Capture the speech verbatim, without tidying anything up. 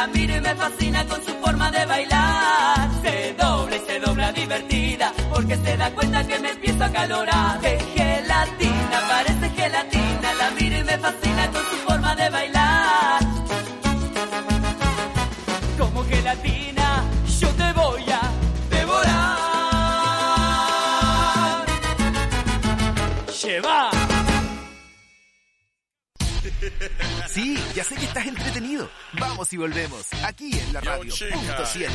la miro y me fascina con su forma de bailar. Se dobla y se dobla divertida, porque se da cuenta que me empiezo a calorar. Que gelatina, parece gelatina, la miro y me fascina con su forma de bailar. Como gelatina, yo te voy a devorar. Lleva. Sí, ya sé que estás entretenido. Vamos y volvemos, aquí en la radio. Punto siete.